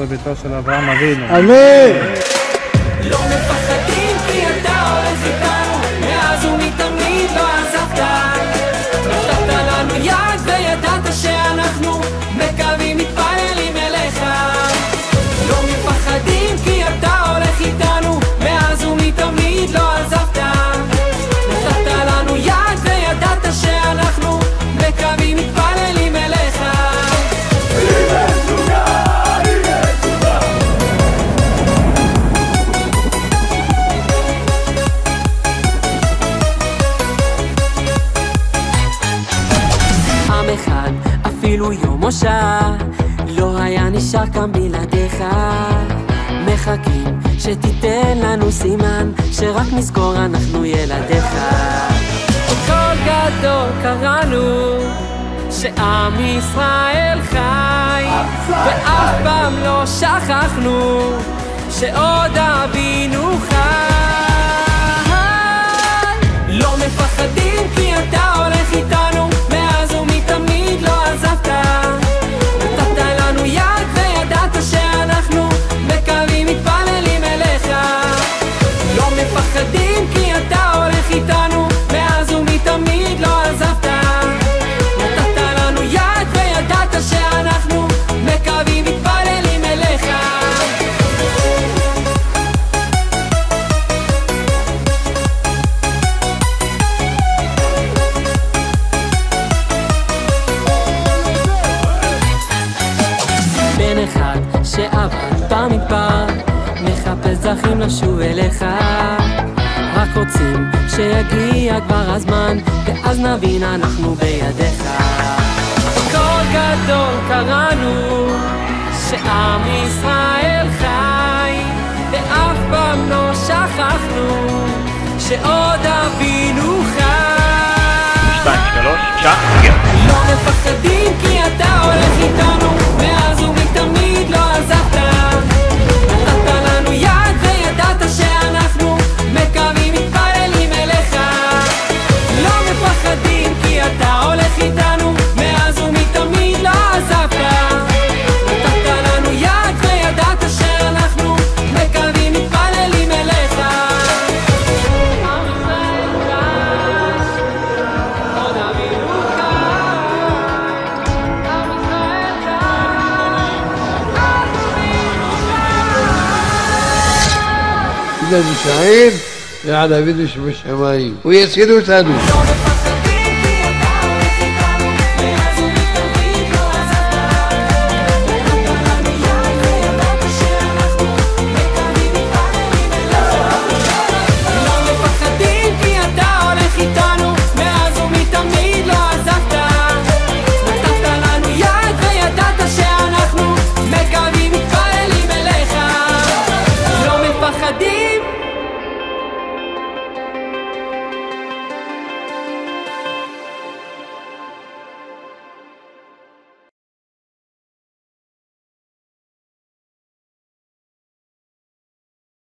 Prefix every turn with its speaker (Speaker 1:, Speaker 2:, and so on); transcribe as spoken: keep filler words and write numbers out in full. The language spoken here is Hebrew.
Speaker 1: בביתו של אברהם אבינו.
Speaker 2: אמן.
Speaker 3: לא מפחדים כי אתה הולך איתנו, מאז ומתמיד לא עזבת. נתת לנו יד וידעת שאנחנו מקווים מתפללים אליך. לא מפחדים כי אתה הולך איתנו, מאז ומתמיד לא עזבת. נתת לנו יד וידעת שאנחנו מקווים מתפללים אליך. עם אחד, אפילו יום או שעה, לא היה נשאר כאן בלעדיך. מחכים שתיתן לנו סימן, שרק נזכור אנחנו ילדיך. בקול גדול קראנו שעם ישראל חי, ואף פעם לא שכחנו שעוד אבינו חי. לא מפחדים כי אתה הולך איתנו, מאז ומתמיד לא עזבת. נתת לנו יד וידעת שאנחנו מקווים מתפללים אליך. לא מפחדים כי אתה הולך איתנו, מאז ומתמיד לא עזבת. נתת לנו יד וידעת שאנחנו מקווים מתפללים אליך. בן אחד שעבד במדבר, מחפש דרכים לשוב אליך. רק רוצים שיגיע כבר הזמן, ואז נבין אנחנו בידיך. בקול גדול קראנו שעם ישראל חי, ואף פעם לא שכחנו שעוד אבינו חי.
Speaker 4: שתיים, שלוש, שעה, תגיע.
Speaker 3: לא מפחדים כי אתה הולך איתנו, מאז ומתמיד לא עזבת. נתת לנו יד וידעת שאנחנו מקווים מתפללים אליך. לא מפחדים כי אתה הולך איתנו, מאז ומתמיד לא עזבת. נתת לנו יד וידעת שאנחנו מקווים מתפללים אליך. עם ישראל חי, עוד אבינו חי. עם ישראל חי, עוד אבינו חי.
Speaker 2: זה ישראל ועל אבינו שבשמיים. הוא יציל אותנו.